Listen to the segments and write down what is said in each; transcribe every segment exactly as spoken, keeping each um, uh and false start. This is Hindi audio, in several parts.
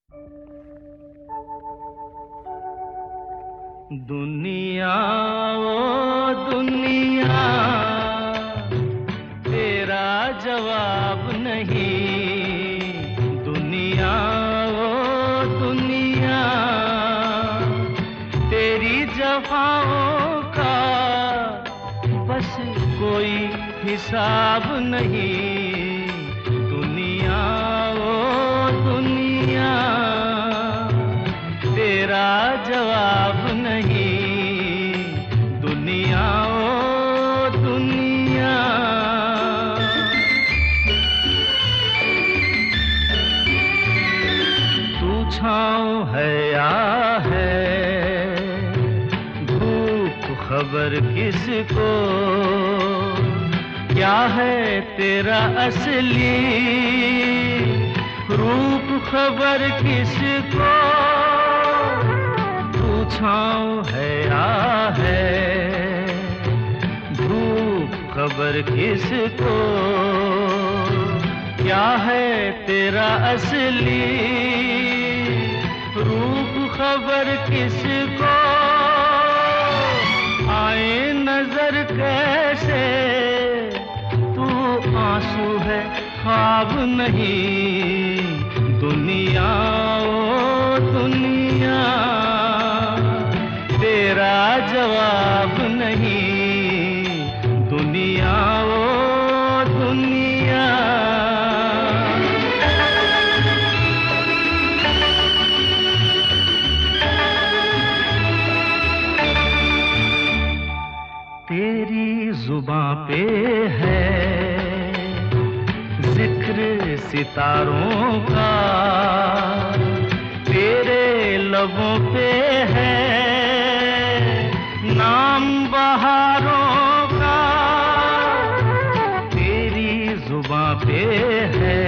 दुनिया ओ दुनिया तेरा जवाब नहीं। दुनिया ओ दुनिया तेरी जफाओं का बस कोई हिसाब नहीं। दुनिया ओ दुनिया तेरा जवाब नहीं। दुनिया ओ दुनिया तू छाँव है या है धूप खबर किसको। क्या है तेरा असली रूप खबर किसको। तू छाँव है या है धूप खबर किसको। क्या है तेरा असली रूप खबर किसको। आए नजर कैसे तू आंसू है ख्वाब नहीं। दुनिया ओ दुनिया तेरा जवाब नहीं। दुनिया ओ दुनिया तेरी जुबां पे है जिक्र सितारों का। तेरे लबों पे है नाम बहारों का। तेरी जुबां पे है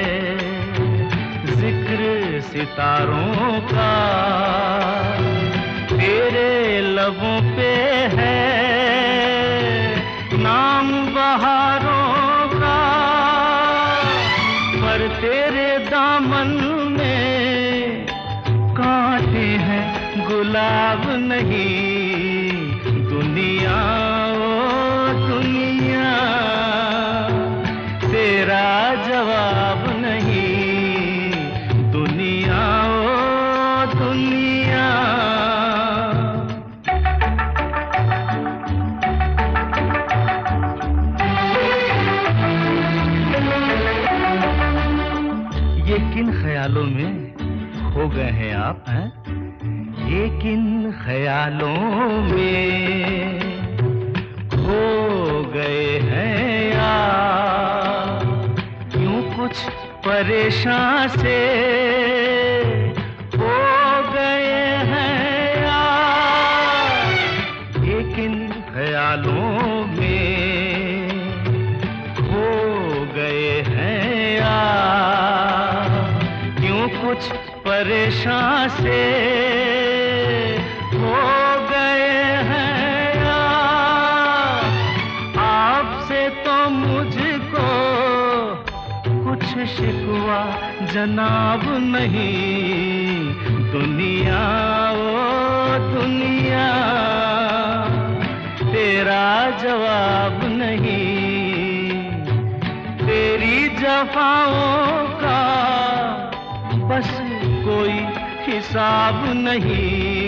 जिक्र सितारों का। तेरे लबों पे है नाम बहारों का। पर तेरे दामन में कांटे हैं गुलाब नहीं। दुनिया ओ दुनिया तेरा जवाब नहीं। दुनिया ओ दुनिया ये किन ख्यालों में खो गए हैं आप हैं। ये किन ख्यालों में खो गए हैं आप। यूं कुछ परेशान से हो गए हैं आप। ये किन ख्यालों में खो गए हैं आप। यूं कुछ परेशान से हो गए हैं आप। आपसे तो मुझको कुछ शिकवा जनाब नहीं। दुनिया ओ दुनिया तेरा जवाब नहीं। तेरी जफाओं का बस कोई हिसाब नहीं।